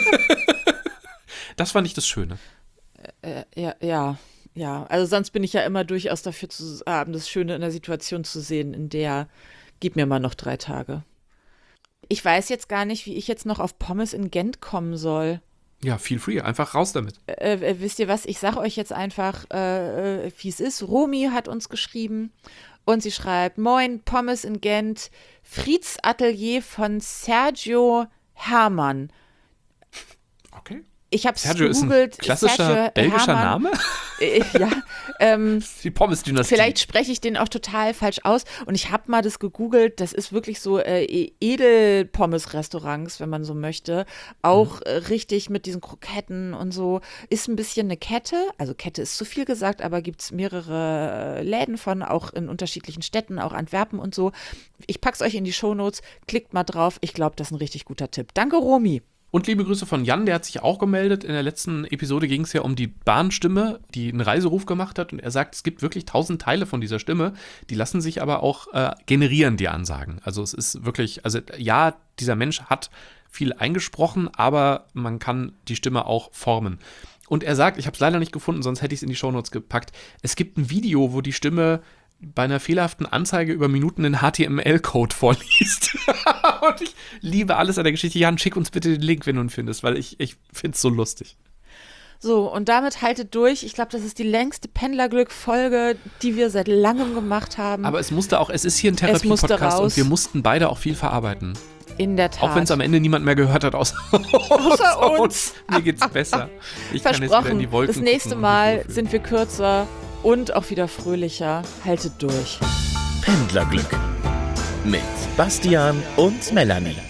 Das fand ich das Schöne. Ja. Also sonst bin ich ja immer durchaus dafür zu haben, das Schöne in der Situation zu sehen, in der Gib mir mal noch 3 Tage. Ich weiß jetzt gar nicht, wie ich jetzt noch auf Pommes in Gent kommen soll. Ja, feel free, einfach raus damit. Wisst ihr was, ich sage euch jetzt einfach, wie es ist. Romy hat uns geschrieben und sie schreibt, moin, Pommes in Gent, Frieds Atelier von Sergio Hermann. Okay. Ich habe es Sergio gegoogelt. Ist ein klassischer belgischer Name? Ja. Die Pommes-Dynastie. Vielleicht spreche ich den auch total falsch aus. Und ich habe mal das gegoogelt. Das ist wirklich so Edel-Pommes-Restaurants, wenn man so möchte. Auch richtig mit diesen Kroketten und so. Ist ein bisschen eine Kette. Also Kette ist zu viel gesagt, aber gibt es mehrere Läden von, auch in unterschiedlichen Städten, auch Antwerpen und so. Ich pack's euch in die Shownotes. Klickt mal drauf. Ich glaube, das ist ein richtig guter Tipp. Danke, Romy. Und liebe Grüße von Jan, der hat sich auch gemeldet. In der letzten Episode ging es ja um die Bahnstimme, die einen Reiseruf gemacht hat. Und er sagt, es gibt wirklich 1000 Teile von dieser Stimme. Die lassen sich aber auch generieren, die Ansagen. Also es ist wirklich, also ja, dieser Mensch hat viel eingesprochen, aber man kann die Stimme auch formen. Und er sagt, ich habe es leider nicht gefunden, sonst hätte ich es in die Shownotes gepackt. Es gibt ein Video, wo die Stimme bei einer fehlerhaften Anzeige über Minuten den HTML-Code vorliest. Und ich liebe alles an der Geschichte. Jan, schick uns bitte den Link, wenn du ihn findest, weil ich finde es so lustig. So, und damit haltet durch. Ich glaube, das ist die längste Pendlerglück-Folge, die wir seit langem gemacht haben. Aber es ist hier ein Therapie-Podcast und wir mussten beide auch viel verarbeiten. In der Tat. Auch wenn es am Ende niemand mehr gehört hat, außer uns. Mir geht's besser. Ich kann jetzt wieder in die Wolken das nächste Mal sind wir kürzer und auch wieder fröhlicher. Haltet durch. Pendlerglück mit Bastian und Melanie.